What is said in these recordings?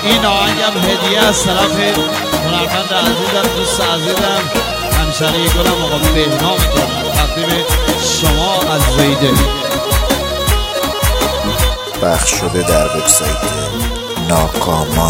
این آهنگم هدیه از طرف هنرمند عزیزم، دوست عزیزم، همشهری گلم آقا بهنام دارم، تقدیم شما از زیده. پخش شده در وبسایت ناکامان.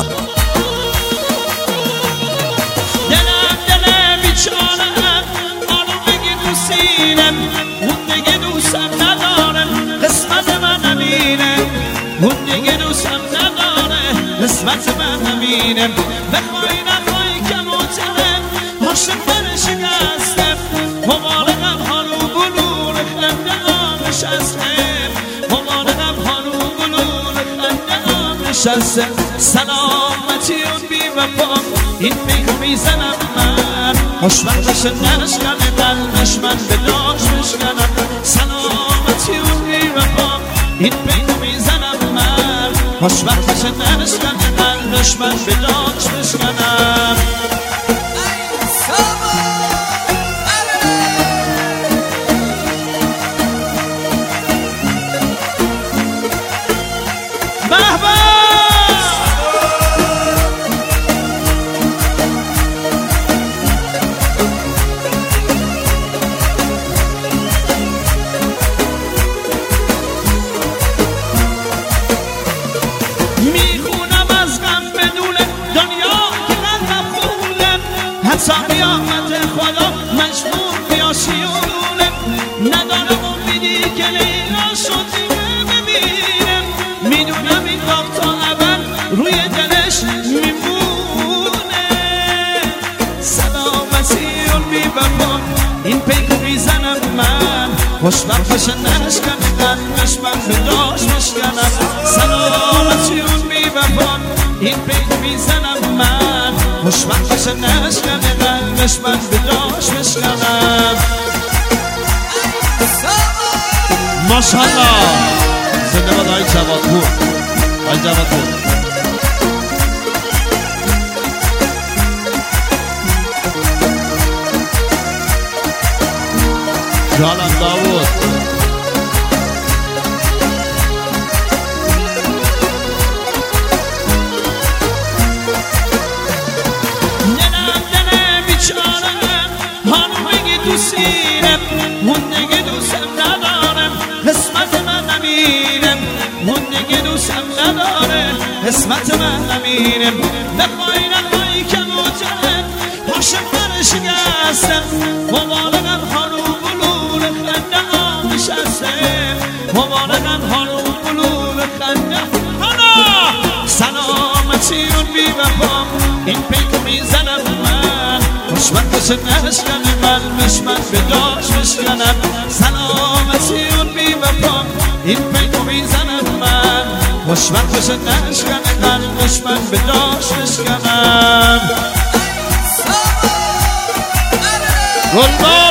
دلم بیچارم، آنو بگی دوستینم، اون دیگه دوستم ندارم، قسمت من نمینم، اون دیگه دوستم نداره، قسمت من نمینم. بخوای نخوای کموترم، عاشق من شکستم، مبارکم هانو بلور خنده آن نشستم، مبارکم هانو بلور خنده آن نشستم. سلامتی اون بی وفا این میگو میزنم من، خوشبخت بشه نشکنه قلبش من به داش بشکنم. سلامتی اون بی وفا این میگو میزنم من، خوشبخت بشه نشکنه قلبش من به داش بشکنم. قیامت خدا مجبور بیا شیونه، ندارم امیدی که لیلا شدی ببینم، میدونم این وقتا اول روی دلش میمونه. سلامتی اون بی وفا این پیک میزنم من، خوشبخت بشه نشکنه قلبش من به داش بشکنم. سلامتی اون بی وفا این پیک میزنم من، خوشبخت بشه نشکنه قلبش من به داش بشکنم. ماشاءالله زنده باد آقای جوادپور، آقای جوادپور. جانم داوود دوستینم، اون دیگه دوستم ندارم، قسمت من نمینم، اون دیگه دوستم نداره، قسمت من نمینم. بخوای نخوای کموترم، عاشق من شکستم، مبارکم هانو بلور خنده آن نشستم، مبارکم هانو بلور خنده هانا. سلامتی اون بی وفا این پیک میزنم من، خوشبخت بشه نشکنه قلبش من به داش بشکنم. سلامتی اون بی وفا این پیکو میزنم من، خوشبخت بشه نشکنه قلبش من به داش بشکنم. گلبان